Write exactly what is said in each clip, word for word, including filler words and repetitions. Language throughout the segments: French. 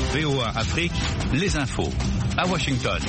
V O A Afrique, les infos. À Washington.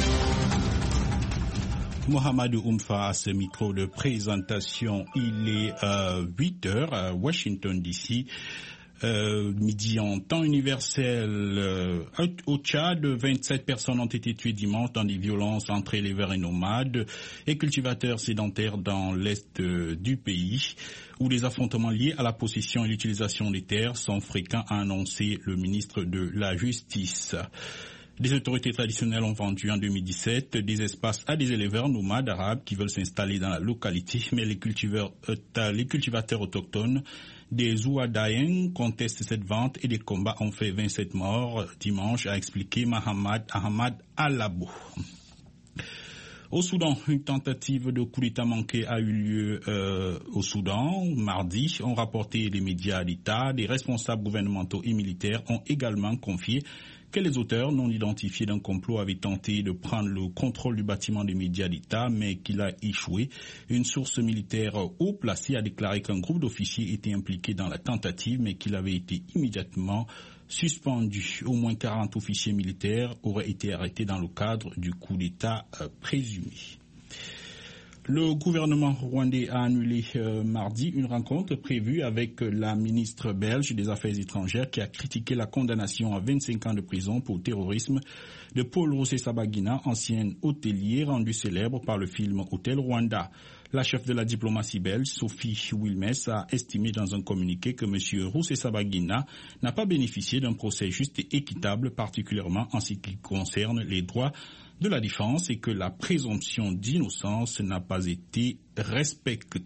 Mohamedou Oumfa à ce micro de présentation. Il est euh, huit heures à Washington D C. Euh, midi en temps universel. Euh, au Tchad, vingt-sept personnes ont été tuées dimanche dans des violences entre éleveurs et nomades et cultivateurs sédentaires dans l'est euh, du pays, où les affrontements liés à la possession et l'utilisation des terres sont fréquents, a annoncé le ministre de la Justice. Des autorités traditionnelles ont vendu en deux mille dix-sept des espaces à des éleveurs nomades arabes qui veulent s'installer dans la localité, mais les cultivateurs, euh, les cultivateurs autochtones des Ouadaïens contestent cette vente et des combats ont fait vingt-sept morts dimanche, a expliqué Mohamed Ahmad Alabo. Au Soudan, une tentative de coup d'État manqué a eu lieu euh, au Soudan. Mardi, ont rapporté les médias d'État. Des responsables gouvernementaux et militaires ont également confié que les auteurs non identifiés d'un complot avaient tenté de prendre le contrôle du bâtiment des médias d'État, mais qu'il a échoué. Une source militaire haut placée a déclaré qu'un groupe d'officiers était impliqué dans la tentative, mais qu'il avait été immédiatement suspendu. Au moins quarante officiers militaires auraient été arrêtés dans le cadre du coup d'État euh, présumé. Le gouvernement rwandais a annulé euh, mardi une rencontre prévue avec la ministre belge des Affaires étrangères qui a critiqué la condamnation à vingt-cinq ans de prison pour terrorisme de Paul Rusesabagina, ancien hôtelier rendu célèbre par le film Hôtel Rwanda. La chef de la diplomatie belge, Sophie Wilmès, a estimé dans un communiqué que M. Rusesabagina n'a pas bénéficié d'un procès juste et équitable, particulièrement en ce qui concerne les droits de la défense, et que la présomption d'innocence n'a pas été respectée.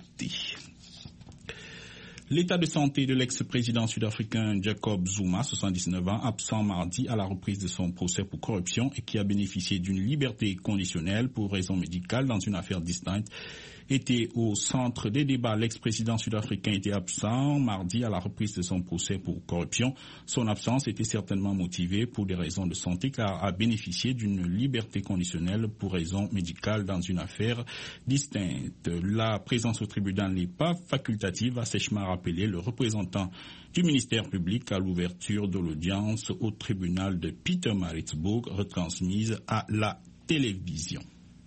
L'état de santé de l'ex-président sud-africain Jacob Zuma, soixante-dix-neuf ans, absent mardi à la reprise de son procès pour corruption et qui a bénéficié d'une liberté conditionnelle pour raison médicale dans une affaire distincte, était au centre des débats. L'ex-président sud-africain était absent mardi à la reprise de son procès pour corruption. Son absence était certainement motivée pour des raisons de santé car a bénéficié d'une liberté conditionnelle pour raison médicale dans une affaire distincte. La présence au tribunal n'est pas facultative, a sèchement rappelé le représentant du ministère public à l'ouverture de l'audience au tribunal de Pietermaritzburg, retransmise à la télévision.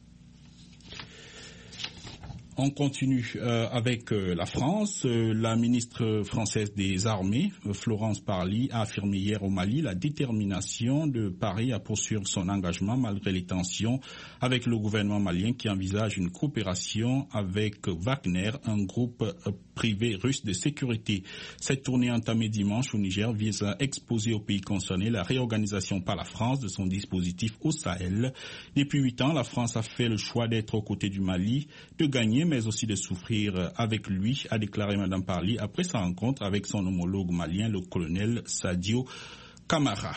On continue euh, avec euh, la France. Euh, la ministre française des Armées, euh, Florence Parly, a affirmé hier au Mali la détermination de Paris à poursuivre son engagement malgré les tensions avec le gouvernement malien qui envisage une coopération avec Wagner, un groupe euh, privé russe de sécurité. Cette tournée entamée dimanche au Niger vise à exposer aux pays concernés la réorganisation par la France de son dispositif au Sahel. Depuis huit ans, la France a fait le choix d'être aux côtés du Mali, de gagner mais aussi de souffrir avec lui, a déclaré Mme Parly après sa rencontre avec son homologue malien, le colonel Sadio Camara.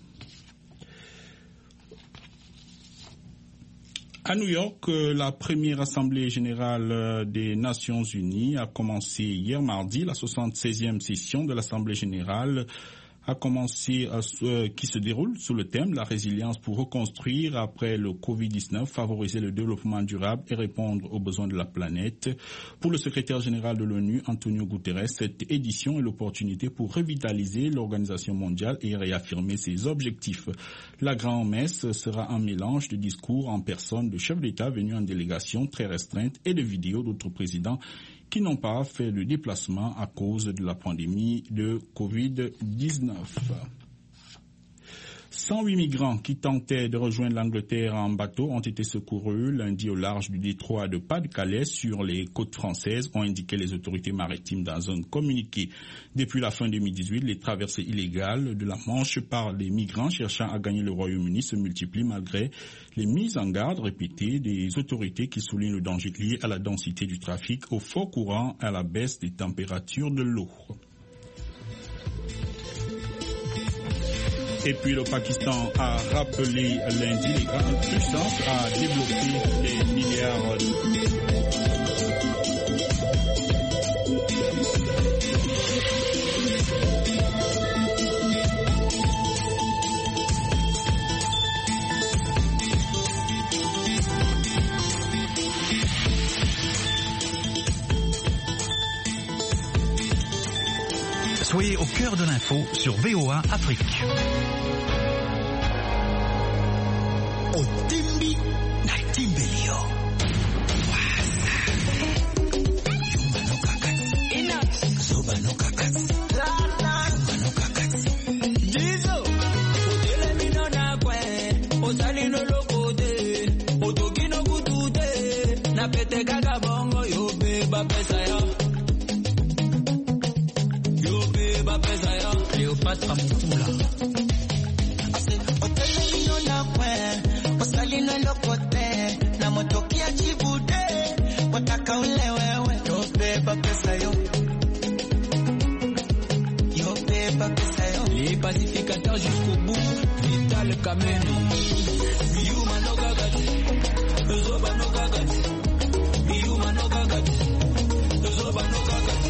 À New York, la première assemblée générale des Nations Unies a commencé hier mardi. La soixante-seizième session de l'Assemblée générale a commencé, euh, qui se déroule sous le thème « La résilience pour reconstruire après le covid dix-neuf, favoriser le développement durable et répondre aux besoins de la planète ». Pour le secrétaire général de l'ONU, Antonio Guterres, cette édition est l'opportunité pour revitaliser l'organisation mondiale et réaffirmer ses objectifs. La grand-messe sera un mélange de discours en personne de chefs d'État venus en délégation très restreinte et de vidéos d'autres présidents qui n'ont pas fait le déplacement à cause de la pandémie de covid dix-neuf. cent huit migrants qui tentaient de rejoindre l'Angleterre en bateau ont été secourus lundi au large du détroit de Pas-de-Calais sur les côtes françaises, ont indiqué les autorités maritimes dans un communiqué. Depuis la fin deux mille dix-huit, les traversées illégales de la Manche par les migrants cherchant à gagner le Royaume-Uni se multiplient malgré les mises en garde répétées des autorités qui soulignent le danger lié à la densité du trafic, au fort courant et à la baisse des températures de l'eau. Et puis le Pakistan a rappelé lundi les grandes puissances à débloquer les milliards Soyez au cœur de l'info sur V O A Afrique. Otimbi na Timbelio. Yuma no kakati. Ina. Zoba no kakati. Lala. Yuma no kakati. Jizo. Odele mino na kwe. Osali no lokote. Otogi no kutute. Na pete kaka bongo. Yo beba pesa ya. Yo beba pesa ya. Cléopâtre Mutula. Osalino lokote na motokia chibude wataka ule wewe yo beba pesa yo yo beba pesa yo les pacificateurs jusqu'au bout Vital Kameni Yuma no gagati Zoba no gagati Yuma no gagati Zoba no gagati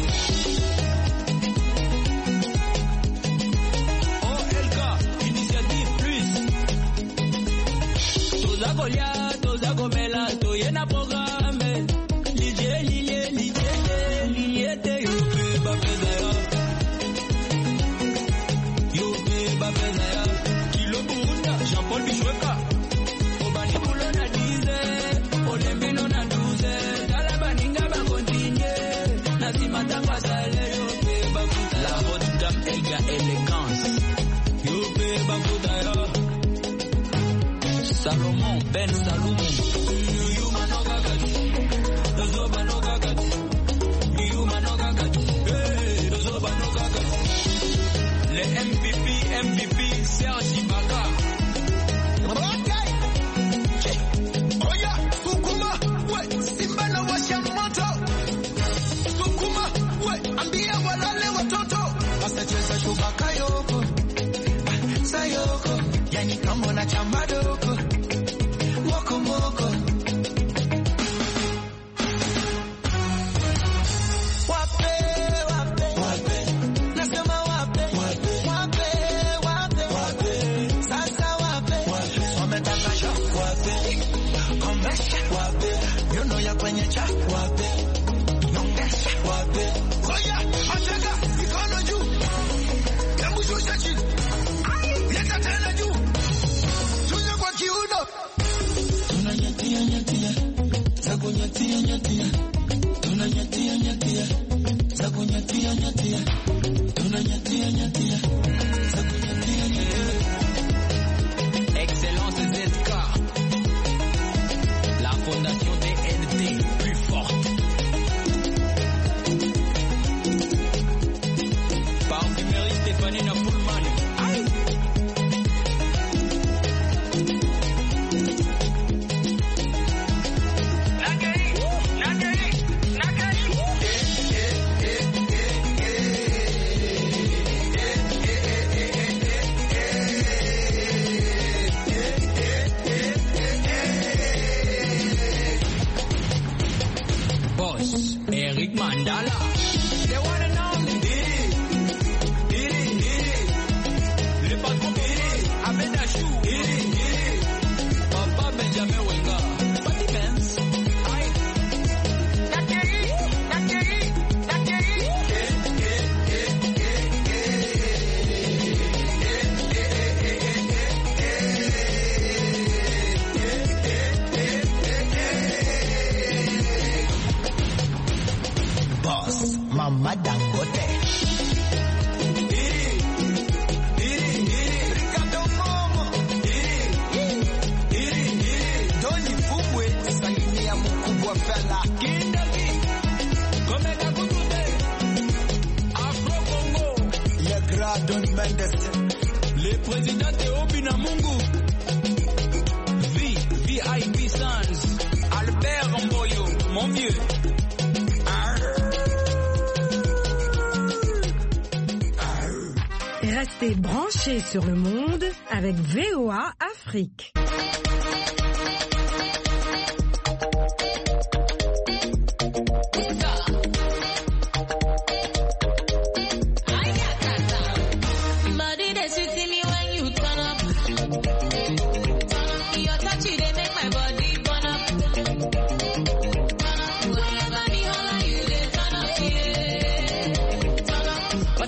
O L K Initiative Plus Golia, toza gomela, toyena programme. Liye, liye, liye, liye, te yo beba pesa ya. Yo beba pesa ya. Kilo Bunda, Jean-Paul Bichweka. Obani bulo na dize, olembino na douze. Talabaninga ba continue. Nasima tangwa sale yo beba puta. La haute dame Elga élégance. Yo beba puta ya. Salomon, Ben Salomon. Yuma no gagati. Zoba no gagati. Yuma no gagati. Hey, Zoba no gagati. Le M V P, M V P, Serge Ibaka. Okay. Oya, Sukuma, we, Simba na washa moto. Sukuma, we, ambia walale watoto. Basta cheza shubaka yoko. Sayoko, yani kama na chamadoko. Moko moko. Wape, wape, wape. Nasema wape, wape, wape, wape, wape. Sasa wape, wape. Wametakasha, wape. Komesha, wape. Yono ya kwenye cha, wape. Nongesha, wape. Oya, achaka, mikono juu. Hebu shusha chini. Leta tena juu. Shusha kwa kiuno. Tunanyatia nyatia, zago nyatia nyatia. Tunanyatia nyatia, zago nyatia nyatia. Tunanyatia nyatia, zago nyatia nyatia. Excellence Z K, la fondation D N D plus forte. Parfumerie Stéphanie Napoulman. Aïe. Eric Mandala, the one and only. Iri, iri, iri. Le patron Iri, Abedachou. Iri, iri. Papa Benjamin Wenga. Patty Benz. Aïe. Nakeri, Nakeri, Nakeri. Boss, Mama Dangote. Iri, iri, iri. Ricardo Momo. Iri, iri, iri. Doni Fubwe, salimia mkubwa fella. Kindaki, Komeka Kutute. Afro Congo. Le Grand Don Mendes. Le président Théobi Namungu. V, V I P Sans. Albert Mboyo, mon vieux. Restez branchés sur le monde avec V O A Afrique.